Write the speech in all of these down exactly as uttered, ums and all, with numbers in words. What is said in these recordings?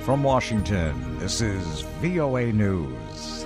From Washington, this is V O A News.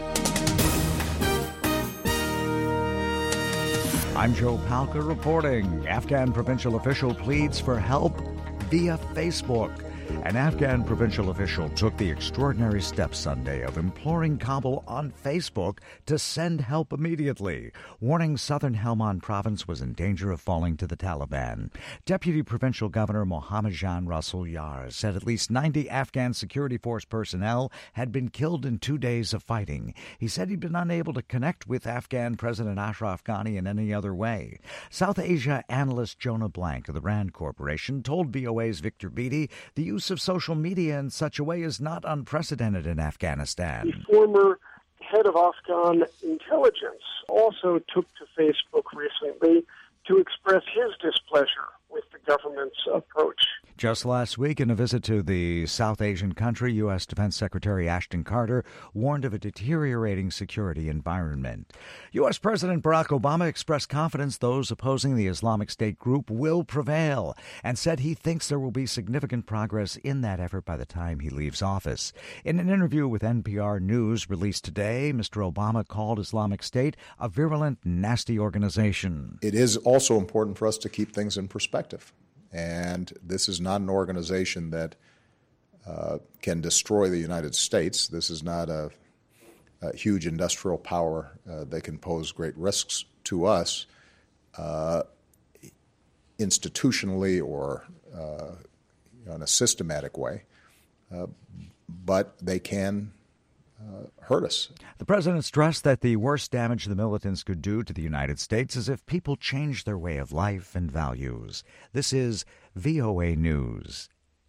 I'm Joe Palca reporting. Afghan provincial official pleads for help via Facebook. An Afghan provincial official took the extraordinary step Sunday of imploring Kabul on Facebook to send help immediately, warning southern Helmand province was in danger of falling to the Taliban. Deputy Provincial Governor Mohammadjan Rasul Yar said at least ninety Afghan security force personnel had been killed in two days of fighting. He said he'd been unable to connect with Afghan President Ashraf Ghani in any other way. South Asia analyst Jonah Blank of the RAND Corporation told V O A's Victor Beattie the use of social media in such a way is not unprecedented in Afghanistan. The former head of Afghan intelligence also took to Facebook recently to express his displeasure with the government's approach. Just last week, in a visit to the South Asian country, U S. Defense Secretary Ashton Carter warned of a deteriorating security environment. U S. President Barack Obama expressed confidence those opposing the Islamic State group will prevail and said he thinks there will be significant progress in that effort by the time he leaves office. In an interview with N P R News released today, Mister Obama called Islamic State a virulent, nasty organization. It is also important for us to keep things in perspective. And this is not an organization that uh, can destroy the United States. This is not a, a huge industrial power uh, that can pose great risks to us uh, institutionally or uh, in a systematic way. Uh, but they can Uh, hurt us. The president stressed that the worst damage the militants could do to the United States is if people change their way of life and values. This is V O A News.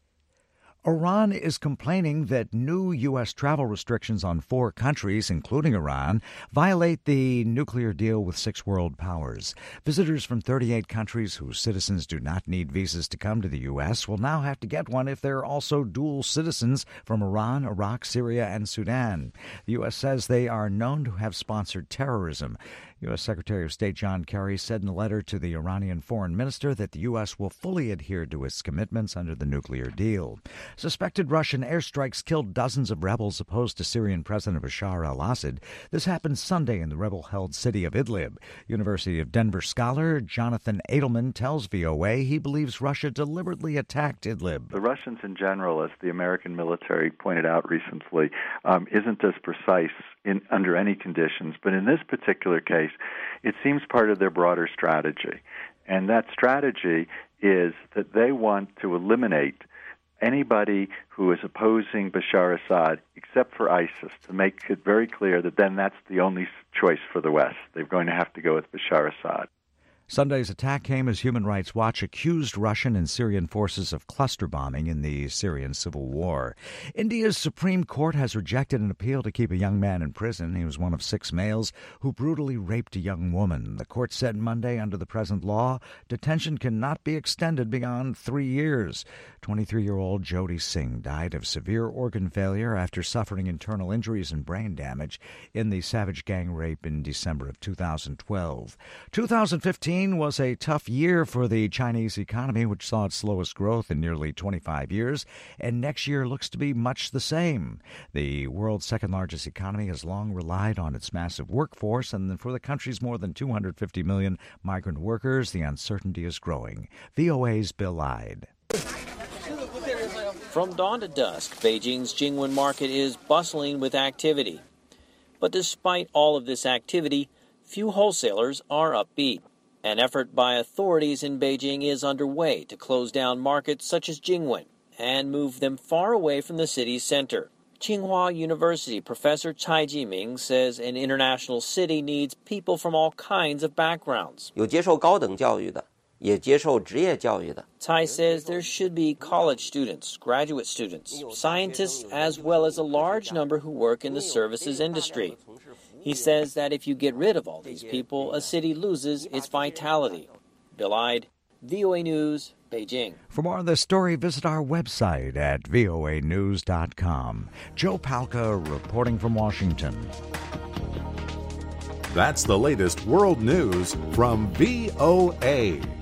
Iran is complaining that new U S travel restrictions on four countries, including Iran, violate the nuclear deal with six world powers. Visitors from thirty-eight countries whose citizens do not need visas to come to the U S will now have to get one if they're also dual citizens from Iran, Iraq, Syria, and Sudan. The U S says they are known to have sponsored terrorism. U S. Secretary of State John Kerry said in a letter to the Iranian foreign minister that the U S will fully adhere to its commitments under the nuclear deal. Suspected Russian airstrikes killed dozens of rebels opposed to Syrian President Bashar al-Assad. This happened Sunday in the rebel-held city of Idlib. University of Denver scholar Jonathan Edelman tells V O A he believes Russia deliberately attacked Idlib. The Russians in general, as the American military pointed out recently, um, isn't as precise in under any conditions. But in this particular case, it seems part of their broader strategy. And that strategy is that they want to eliminate anybody who is opposing Bashar Assad except for ISIS, to make it very clear that then that's the only choice for the West. They're going to have to go with Bashar Assad. Sunday's attack came as Human Rights Watch accused Russian and Syrian forces of cluster bombing in the Syrian civil war. India's Supreme Court has rejected an appeal to keep a young man in prison. He was one of six males who brutally raped a young woman. The court said Monday, under the present law, detention cannot be extended beyond three years. twenty-three-year-old Jyoti Singh died of severe organ failure after suffering internal injuries and brain damage in the savage gang rape in December of two thousand twelve. two thousand fifteen was a tough year for the Chinese economy, which saw its slowest growth in nearly twenty-five years, and next year looks to be much the same. The world's second-largest economy has long relied on its massive workforce, and for the country's more than two hundred fifty million migrant workers, the uncertainty is growing. V O A's Bill Ide. From dawn to dusk, Beijing's Jingwen market is bustling with activity. But despite all of this activity, few wholesalers are upbeat. An effort by authorities in Beijing is underway to close down markets such as Jingwen and move them far away from the city's center. Tsinghua University professor Cai Jiming says an international city needs people from all kinds of backgrounds. 有接受高等教育的，也接受职业教育的。 Cai says there should be college students, graduate students, scientists, as well as a large number who work in the services industry. He says that if you get rid of all these people, a city loses its vitality. Bill Ide, V O A News, Beijing. For more on this story, visit our website at V O A news dot com. Joe Palca reporting from Washington. That's the latest world news from V O A.